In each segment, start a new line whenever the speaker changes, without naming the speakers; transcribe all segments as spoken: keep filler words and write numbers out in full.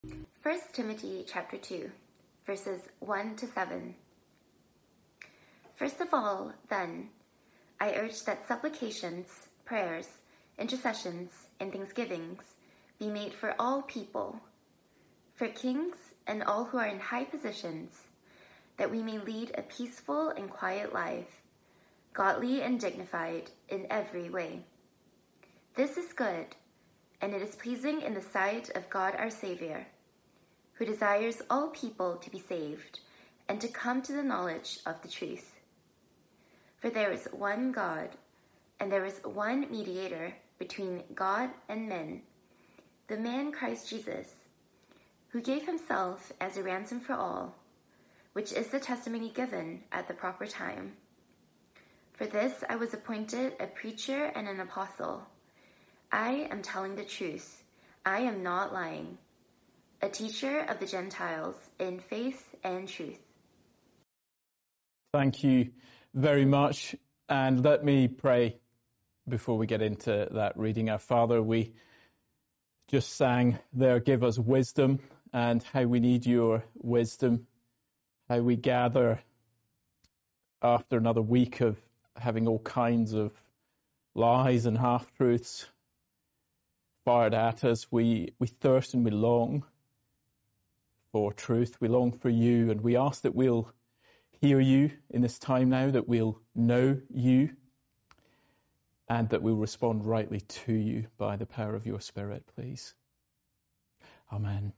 First Timothy chapter two, verses one to seven. First of all, then, I urge that supplications, prayers, intercessions, and thanksgivings be made for all people, for kings and all who are in high positions, that we may lead a peaceful and quiet life, godly and dignified in every way. This is good, and it is pleasing in the sight of God our Savior, who desires all people to be saved and to come to the knowledge of the truth. For there is one God, and there is one mediator between God and men, the man Christ Jesus, who gave himself as a ransom for all, which is the testimony given at the proper time. For this I was appointed a preacher and an apostle. I am telling the truth. I am not lying. A teacher of the Gentiles in faith and truth.
Thank you very much. And let me pray before we get into that reading. Our Father, we just sang there, give us wisdom, and how we need your wisdom, how we gather after another week of having all kinds of lies and half-truths fired at us. We, we thirst and we long for truth. We long for you, and we ask that we'll hear you in this time now, that we'll know you, and that we'll respond rightly to you by the power of your Spirit, please. Amen.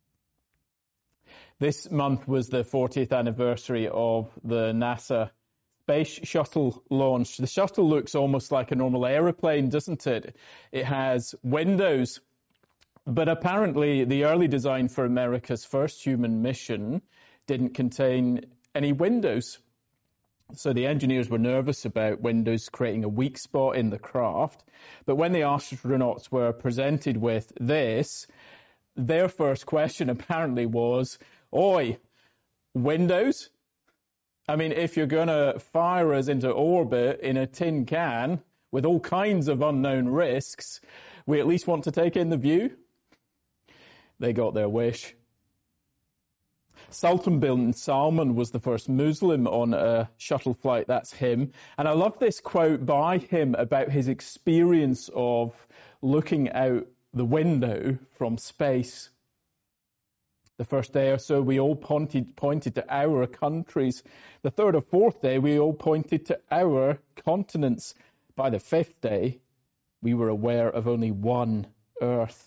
This month was the fortieth anniversary of the NASA Space Shuttle launch. The shuttle looks almost like a normal aeroplane, doesn't it? It has windows. But apparently the early design for America's first human mission didn't contain any windows. So the engineers were nervous about windows creating a weak spot in the craft. But when the astronauts were presented with this, their first question apparently was, "Oi, windows? I mean, if you're going to fire us into orbit in a tin can with all kinds of unknown risks, we at least want to take in the view." They got their wish. Sultan bin Salman was the first Muslim on a shuttle flight. That's him. And I love this quote by him about his experience of looking out the window from space. The first day or so, we all pointed, pointed to our countries. The third or fourth day, we all pointed to our continents. By the fifth day, we were aware of only one Earth.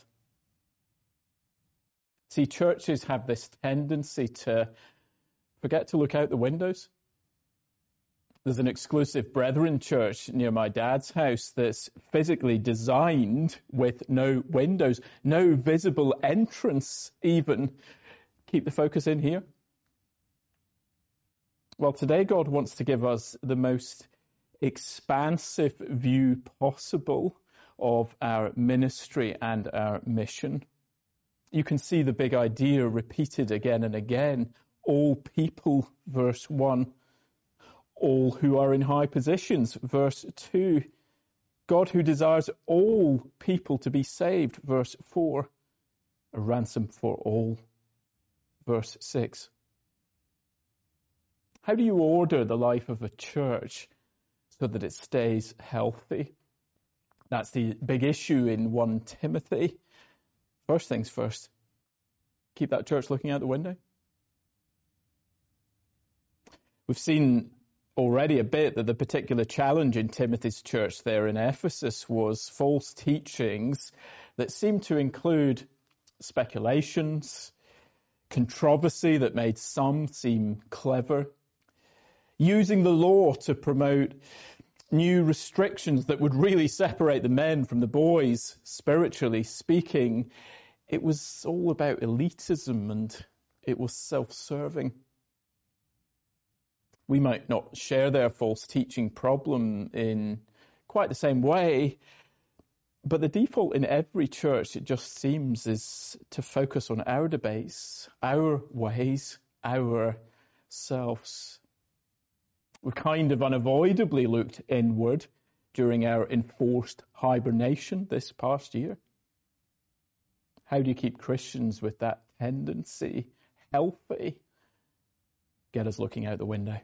See, churches have this tendency to forget to look out the windows. There's an exclusive Brethren church near my dad's house that's physically designed with no windows, no visible entrance even. Keep the focus in here. Well, today God wants to give us the most expansive view possible of our ministry and our mission. You can see the big idea repeated again and again. All people, verse one. All who are in high positions, verse two. God who desires all people to be saved, verse four. A ransom for all, verse six. How do you order the life of a church so that it stays healthy? That's the big issue in First Timothy. First things first, keep that church looking out the window. We've seen already a bit that the particular challenge in Timothy's church there in Ephesus was false teachings that seemed to include speculations, controversy that made some seem clever, using the law to promote new restrictions that would really separate the men from the boys, spiritually speaking. It was all about elitism and it was self-serving. We might not share their false teaching problem in quite the same way, but the default in every church, it just seems, is to focus on our debates, our ways, our selves. We kind of unavoidably looked inward during our enforced hibernation this past year. How do you keep Christians with that tendency healthy, get us looking out the window.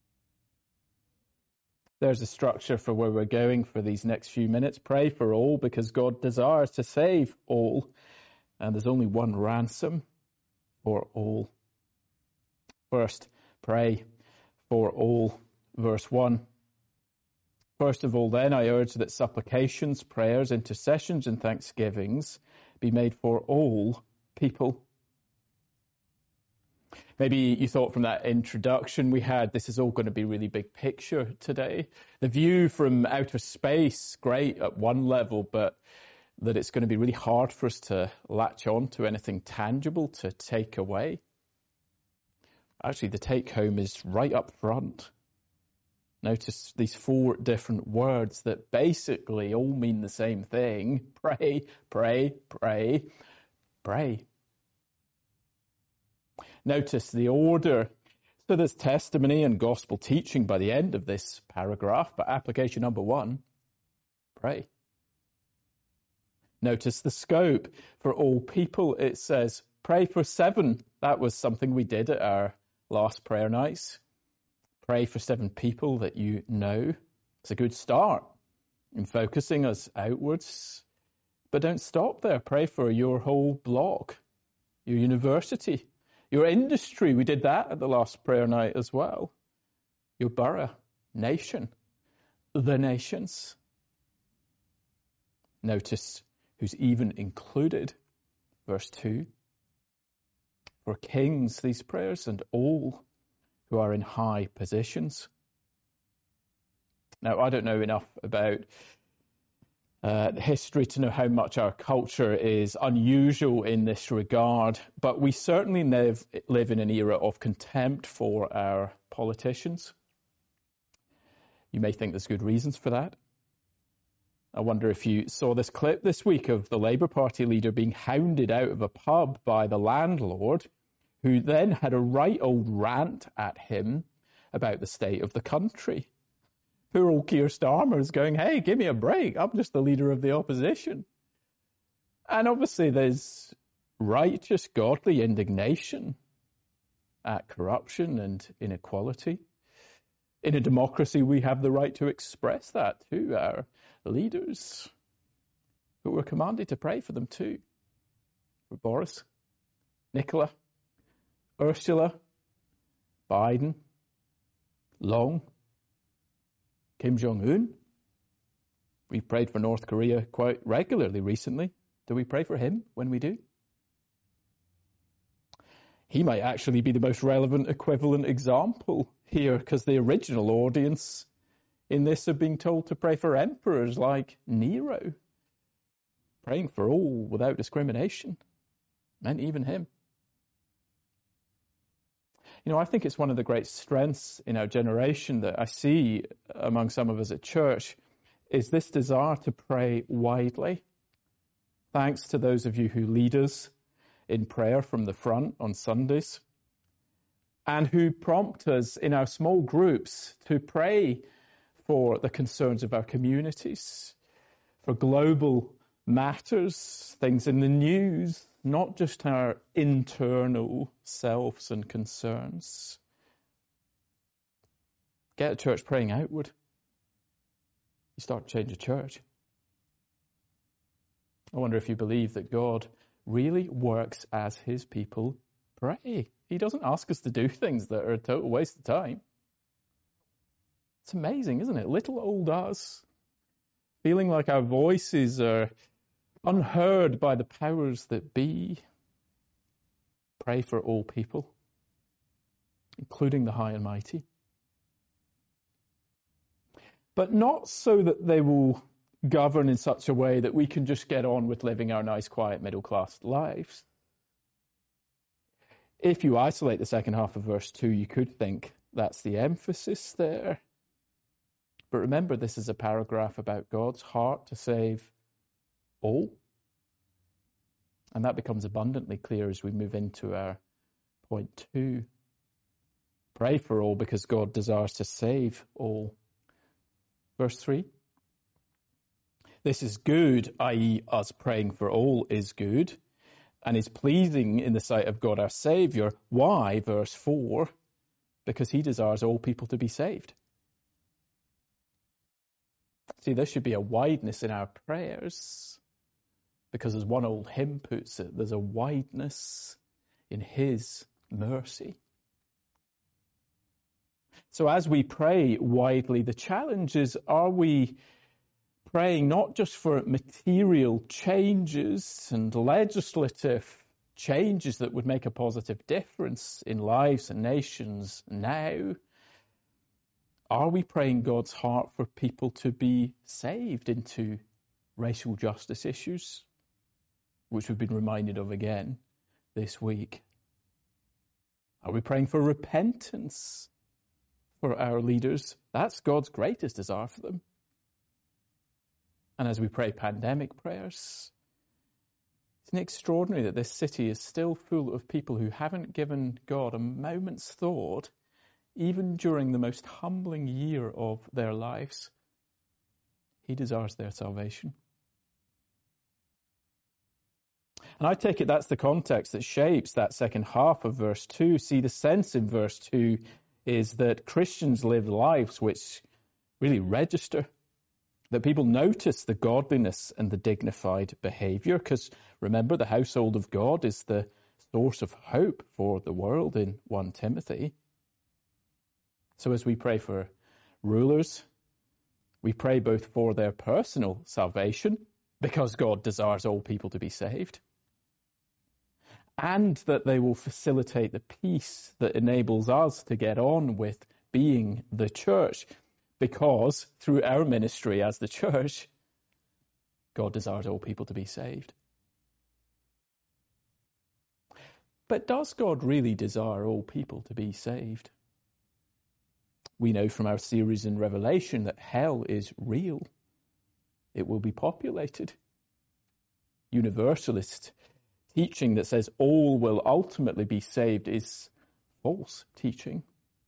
There's a structure for where we're going for these next few minutes. Pray for all because God desires to save all. And there's only one ransom for all. First, pray for all. Verse one. First of all, then, I urge that supplications, prayers, intercessions, and thanksgivings be made for all people. Maybe you thought from that introduction we had, this is all going to be really big picture today. The view from outer space, great at one level, but that it's going to be really hard for us to latch on to anything tangible to take away. Actually, the take home is right up front. Notice these four different words that basically all mean the same thing. Pray, pray, pray, pray. Notice the order. So there's testimony and gospel teaching by the end of this paragraph, but application number one, pray. Notice the scope. For all people, it says, pray for seven. That was something we did at our last prayer nights. Pray for seven people that you know. It's a good start in focusing us outwards. But don't stop there. Pray for your whole block, your university, your industry. We did that at the last prayer night as well. Your borough, nation, the nations. Notice who's even included. Verse two. For kings, these prayers, and all who are in high positions. Now, I don't know enough about uh, history to know how much our culture is unusual in this regard, but we certainly live, live in an era of contempt for our politicians. You may think there's good reasons for that. I wonder if you saw this clip this week of the Labour Party leader being hounded out of a pub by the landlord, who then had a right old rant at him about the state of the country. Poor old Keir Starmer is going, hey, give me a break. I'm just the leader of the opposition. And obviously there's righteous, godly indignation at corruption and inequality. In a democracy, we have the right to express that to our leaders, but we're commanded to pray for them too. For Boris, Nicola, Ursula, Biden, Long, Kim Jong-un. We've prayed for North Korea quite regularly recently. Do we pray for him when we do? He might actually be the most relevant equivalent example here, because the original audience in this are being told to pray for emperors like Nero. Praying for all without discrimination meant even him. You know, I think it's one of the great strengths in our generation that I see among some of us at church is this desire to pray widely. Thanks to those of you who lead us in prayer from the front on Sundays and who prompt us in our small groups to pray for the concerns of our communities, for global matters, things in the news, not just our internal selves and concerns. Get a church praying outward. You start to change a church. I wonder if you believe that God really works as his people pray. He doesn't ask us to do things that are a total waste of time. It's amazing, isn't it? Little old us, feeling like our voices are unheard by the powers that be. Pray for all people, including the high and mighty. But not so that they will govern in such a way that we can just get on with living our nice, quiet, middle-class lives. If you isolate the second half of verse two, you could think that's the emphasis there. But remember, this is a paragraph about God's heart to save all. And that becomes abundantly clear as we move into our point two. Pray for all because God desires to save all. Verse three. This is good, that is us praying for all is good. and is pleasing in the sight of God our Saviour. Why? Verse four, because he desires all people to be saved. See, there should be a wideness in our prayers, because as one old hymn puts it, there's a wideness in his mercy. So as we pray widely, the challenge is, are we praying not just for material changes and legislative changes that would make a positive difference in lives and nations now? Are we praying God's heart for people to be saved into racial justice issues, which we've been reminded of again this week? Are we praying for repentance for our leaders? That's God's greatest desire for them. And as we pray pandemic prayers, isn't it extraordinary that this city is still full of people who haven't given God a moment's thought, even during the most humbling year of their lives? He desires their salvation. And I take it that's the context that shapes that second half of verse two. See, the sense in verse two is that Christians live lives which really register, that people notice the godliness and the dignified behaviour, because remember, the household of God is the source of hope for the world in First Timothy. So as we pray for rulers, we pray both for their personal salvation, because God desires all people to be saved, and that they will facilitate the peace that enables us to get on with being the church, because through our ministry as the church, God desires all people to be saved. But does God really desire all people to be saved? We know from our series in Revelation that hell is real. It will be populated. Universalist teaching that says all will ultimately be saved is false teaching.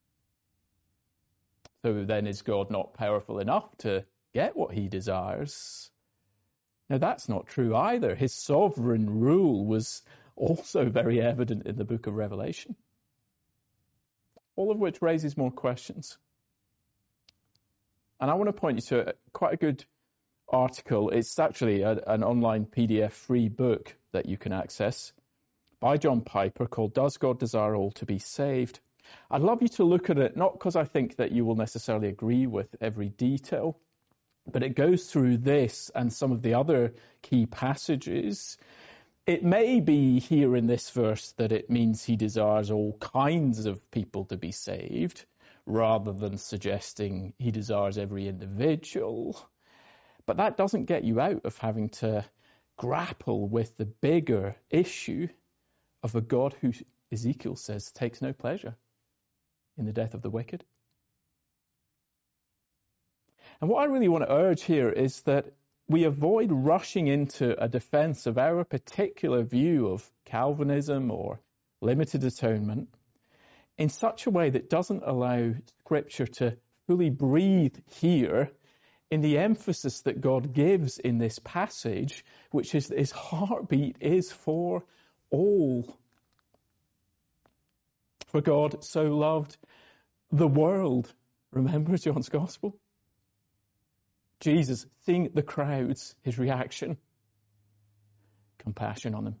So then, is God not powerful enough to get what he desires? Now, that's not true either. His sovereign rule was also very evident in the book of Revelation. All of which raises more questions. And I want to point you to quite a good article. It's actually a, an online P D F free book that you can access by John Piper called Does God Desire All to Be Saved? I'd love you to look at it, not because I think that you will necessarily agree with every detail, but it goes through this and some of the other key passages. It may be here in this verse that it means he desires all kinds of people to be saved, rather than suggesting he desires every individual. But that doesn't get you out of having to grapple with the bigger issue of a God who, Ezekiel says, takes no pleasure in the death of the wicked. And what I really want to urge here is that we avoid rushing into a defense of our particular view of Calvinism or limited atonement in such a way that doesn't allow Scripture to fully breathe here in the emphasis that God gives in this passage, which is that his heartbeat is for all. For God so loved the world. Remember John's Gospel? Jesus, seeing the crowds, his reaction, compassion on them.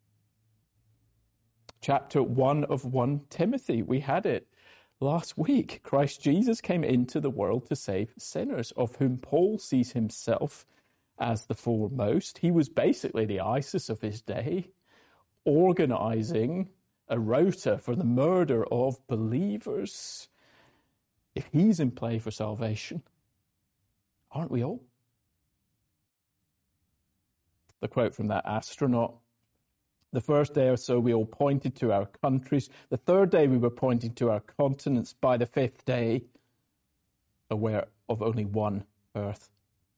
Chapter one of First Timothy, we had it last week. Christ Jesus came into the world to save sinners, of whom Paul sees himself as the foremost. He was basically the ISIS of his day, organizing a rota for the murder of believers. If he's in play for salvation, aren't we all? The quote from that astronaut: the first day or so we all pointed to our countries. The third day we were pointing to our continents. By the fifth day, aware of only one earth.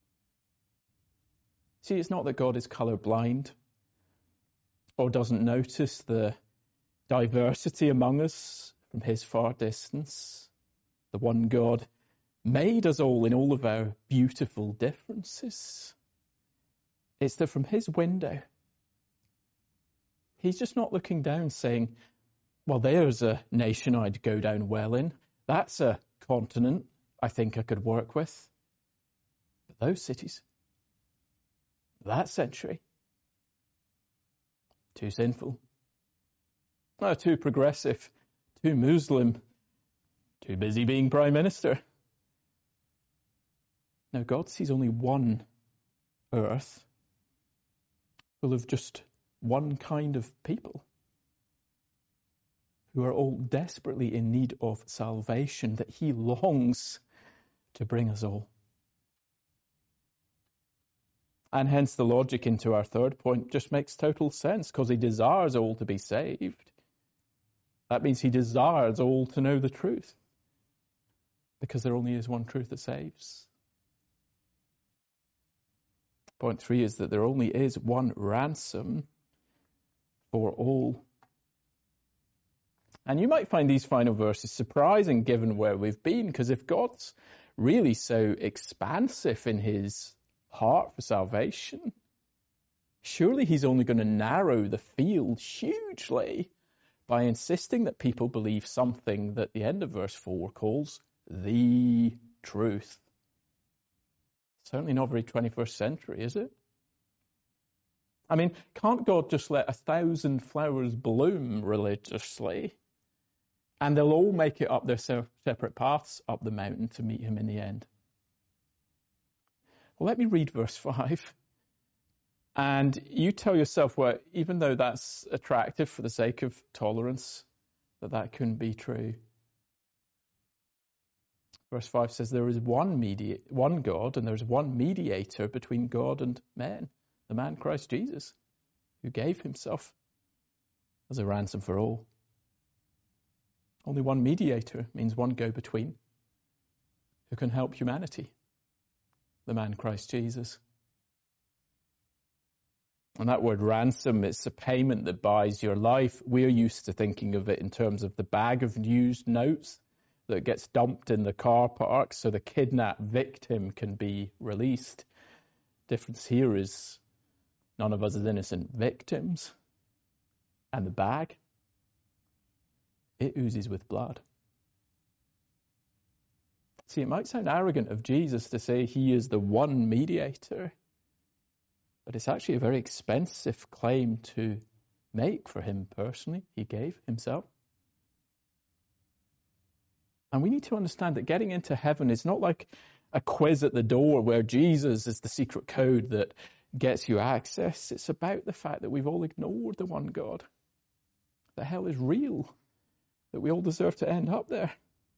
See, it's not that God is colorblind or doesn't notice the diversity among us from his far distance. The one God made us all in all of our beautiful differences. It's that from his window, He's just not looking down saying, well, there's a nation I'd go down well in. That's a continent I think I could work with. But those cities, that century, too sinful, no, too progressive, too Muslim, too busy being prime minister. Now, God sees only one earth full of just one kind of people who are all desperately in need of salvation, that he longs to bring us all. And hence the logic into our third point just makes total sense, because he desires all to be saved. That means he desires all to know the truth, because there only is one truth that saves. Point three is that there only is one ransom for all. And you might find these final verses surprising given where we've been, because if God's really so expansive in his heart for salvation, surely he's only going to narrow the field hugely by insisting that people believe something that the end of verse four calls the truth. Certainly not very twenty-first century, is it? I mean, can't God just let a thousand flowers bloom religiously, and they'll all make it up their separate paths up the mountain to meet him in the end? Well, let me read verse five. And you tell yourself, well, even though that's attractive for the sake of tolerance, that that couldn't be true. Verse five says, there is one medi- one God, and there's one mediator between God and men, the man Christ Jesus, who gave himself as a ransom for all. Only one mediator means one go-between who can help humanity, the man Christ Jesus. And that word ransom, it's a payment that buys your life. We're used to thinking of it in terms of the bag of used notes that gets dumped in the car park so the kidnapped victim can be released. Difference here is none of us as innocent victims. And the bag, it oozes with blood. See, it might sound arrogant of Jesus to say he is the one mediator, but it's actually a very expensive claim to make for him personally. He gave himself. And we need to understand that getting into heaven is not like a quiz at the door where Jesus is the secret code that gets you access. It's about the fact that we've all ignored the one God. That hell is real, that we all deserve to end up there.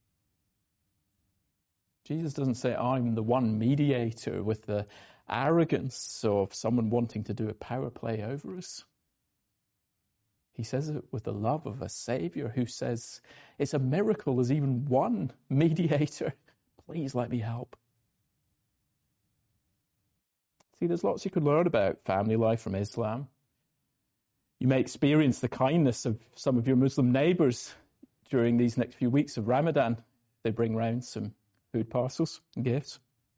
Jesus doesn't say, I'm the one mediator, with the arrogance of someone wanting to do a power play over us. He says it with the love of a Savior who says, it's a miracle there's even one mediator. Please let me help. See, there's lots you could learn about family life from Islam. You may experience the kindness of some of your Muslim neighbours during these next few weeks of Ramadan. They bring round some food parcels and gifts.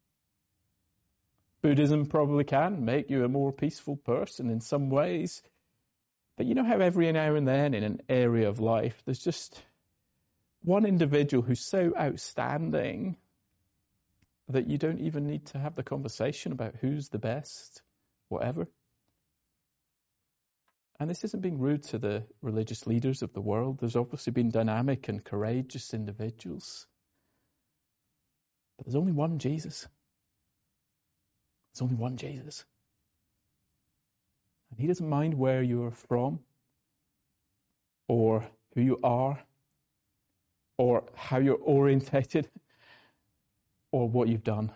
Buddhism probably can make you a more peaceful person in some ways. But you know how every now and then in an area of life, there's just one individual who's so outstanding that you don't even need to have the conversation about who's the best, whatever. And this isn't being rude to the religious leaders of the world. There's obviously been dynamic and courageous individuals. But there's only one Jesus. There's only one Jesus. And he doesn't mind where you're from, or who you are, or how you're orientated, or what you've done.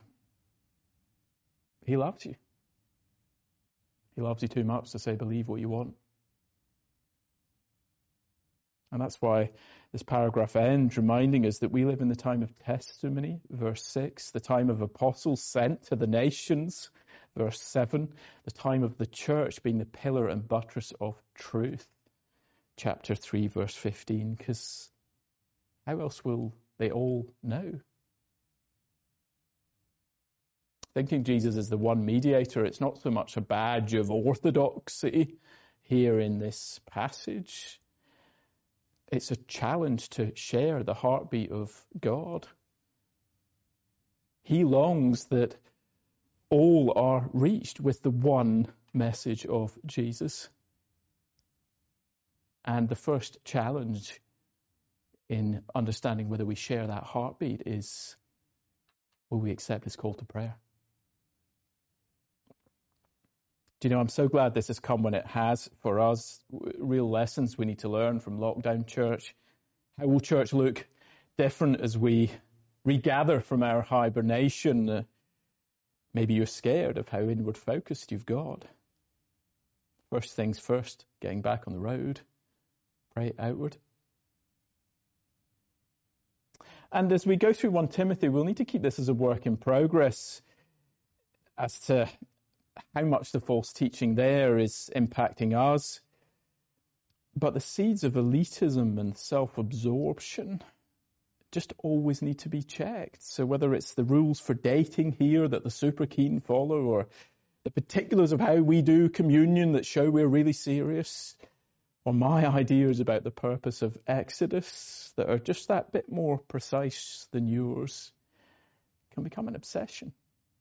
He loves you. He loves you too much to say, believe what you want. And that's why this paragraph ends reminding us that we live in the time of testimony, verse six, the time of apostles sent to the nations, verse seven, the time of the church being the pillar and buttress of truth, chapter three, verse fifteen, because how else will they all know? Thinking Jesus is the one mediator, it's not so much a badge of orthodoxy. here in this passage. It's a challenge to share the heartbeat of God. He longs that all are reached with the one message of Jesus. And the first challenge in understanding whether we share that heartbeat is, will we accept his call to prayer? Do you know, I'm so glad this has come when it has for us. Real lessons we need to learn from lockdown church. How will church look different as we regather from our hibernation? Uh, maybe you're scared of how inward focused you've got. First things first, getting back on the road. Pray outward. And as we go through First Timothy, we'll need to keep this as a work in progress as to how much the false teaching there is impacting us. But the seeds of elitism and self-absorption just always need to be checked. So whether it's the rules for dating here that the super keen follow, or the particulars of how we do communion that show we're really serious, or my ideas about the purpose of Exodus that are just that bit more precise than yours, can become an obsession.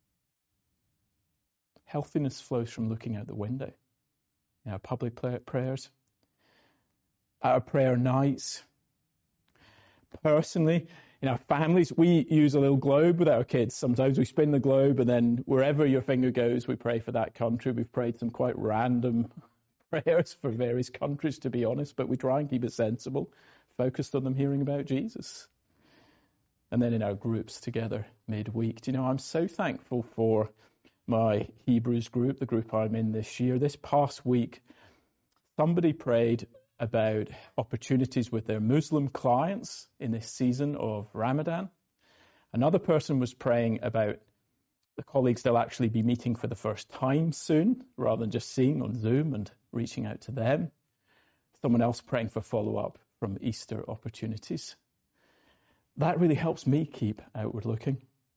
Healthiness flows from looking out the window. In our public prayers, at our prayer nights. Personally, in our families, we use a little globe with our kids. Sometimes we spin the globe, and then wherever your finger goes, we pray for that country. We've prayed some quite random prayers for various countries, to be honest, but we try and keep it sensible, focused on them hearing about Jesus. And then in our groups together midweek. Do you know, I'm so thankful for my Hebrews group, the group I'm in this year. This past week, somebody prayed about opportunities with their Muslim clients in this season of Ramadan. Another person was praying about the colleagues they'll actually be meeting for the first time soon, rather than just seeing on Zoom and reaching out to them. Someone else praying for follow-up from Easter opportunities. That really helps me keep outward looking.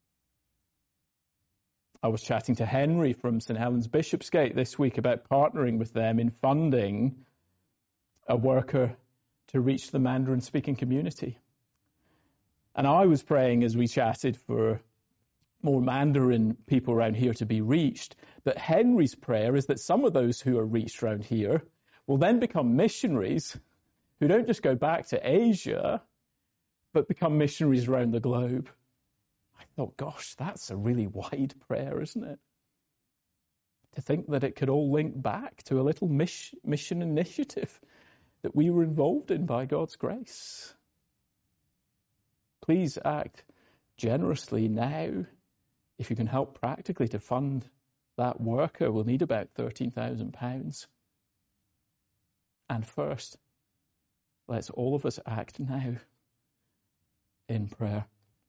I was chatting to Henry from St Helens Bishopsgate this week about partnering with them in funding a worker to reach the Mandarin-speaking community. And I was praying as we chatted for more Mandarin people around here to be reached, that Henry's prayer is that some of those who are reached around here will then become missionaries who don't just go back to Asia, but become missionaries around the globe. I thought, gosh, that's a really wide prayer, isn't it? To think that it could all link back to a little mission initiative that we were involved in by God's grace. Please act generously now. If you can help practically to fund that worker, we'll need about thirteen thousand pounds. And first, let's all of us act now in prayer.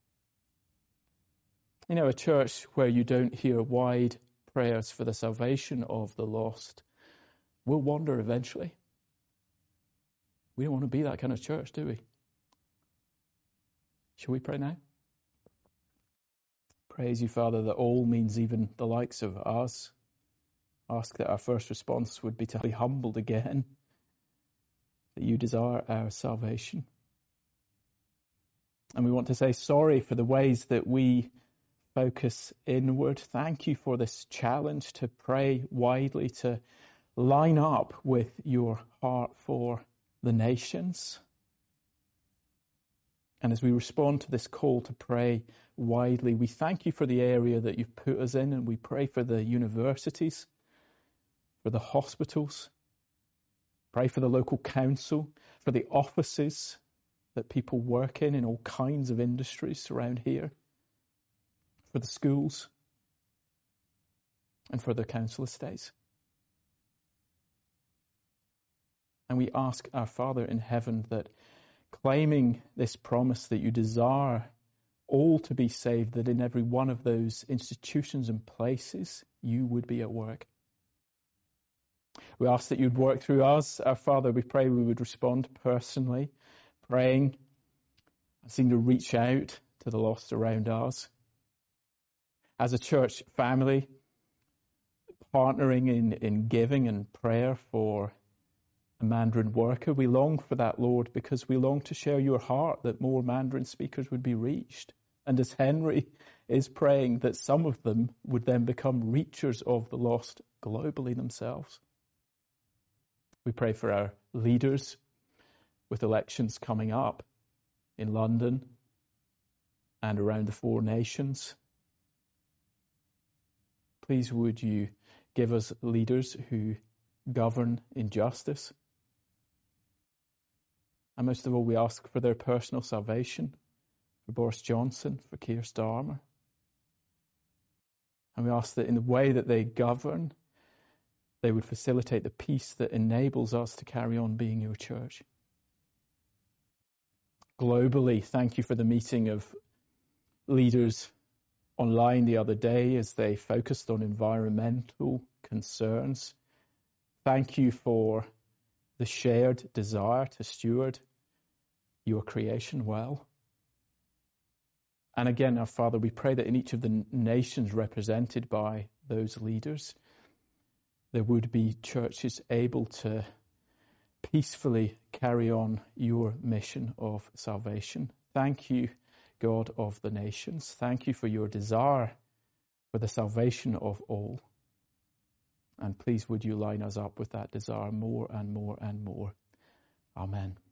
You know, a church where you don't hear wide prayers for the salvation of the lost will wander eventually. We don't want to be that kind of church, do we? Shall we pray now? Praise you, Father, that all means even the likes of us. Ask that our first response would be to be humbled again, that you desire our salvation. And we want to say sorry for the ways that we focus inward. Thank you for this challenge to pray widely, to line up with your heart for the nations. And as we respond to this call to pray widely, we thank you for the area that you've put us in, and we pray for the universities, for the hospitals, pray for the local council, for the offices that people work in, in all kinds of industries around here, for the schools, and for the council estates. And we ask our Father in heaven that, claiming this promise that you desire all to be saved, that in every one of those institutions and places you would be at work. We ask that you'd work through us. Our Father, we pray we would respond personally, praying, seeking to reach out to the lost around us. As a church family, partnering in, in giving and prayer for a Mandarin worker. We long for that, Lord, because we long to share your heart that more Mandarin speakers would be reached. And as Henry is praying, that some of them would then become reachers of the lost globally themselves. We pray for our leaders with elections coming up in London and around the four nations. Please would you give us leaders who govern in justice. And most of all, we ask for their personal salvation, for Boris Johnson, for Keir Starmer. And we ask that in the way that they govern, they would facilitate the peace that enables us to carry on being your church. Globally, thank you for the meeting of leaders online the other day as they focused on environmental concerns. Thank you for the shared desire to steward your creation well. And again, our Father, we pray that in each of the nations represented by those leaders, there would be churches able to peacefully carry on your mission of salvation. Thank you, God of the nations. Thank you for your desire for the salvation of all. And please would you line us up with that desire more and more and more. Amen.